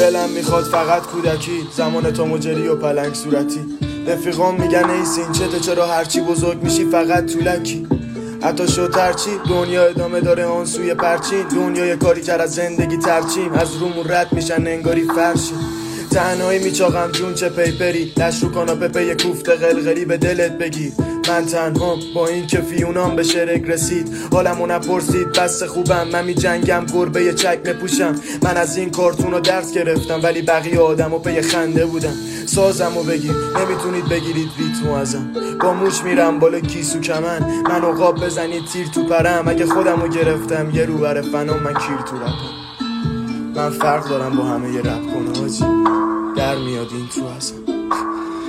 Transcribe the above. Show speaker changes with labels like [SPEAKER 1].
[SPEAKER 1] دلم میخواد فقط کودکی، زمان تو مجری و پلنگ صورتی. رفیقام میگن ای سینچته چرا هرچی بزرگ میشی فقط طولکی. حتی شد هرچی دنیا ادامه داره آن سوی پرچین، دنیای کاری تر از زندگی ترچیم، از رومون رد میشن انگاری فرشی. تنهایی میچاقم جون چه پیپری، دست رو کاناپه پی کوفته قلقلی به دلت بگیر. من تنها با این که فیونام به شرک رسید، حالمو نپرسید بس خوبم، من می جنگم گربه چک نپوشم. من از این کارتونو درس گرفتم ولی بقیه آدمو پی خنده بودم. سازمو بگیر نمیتونید بگیرید ریتمو ازم، با موش میرم بالا کیسو کمن، من عقاب بزنید تیر تو پرم. اگه خودمو گرفتم یه روبر فنا من کیر تو رپم. من فرق دارم با همه یه رپ کنه حاجی، در میاد این تو ازم.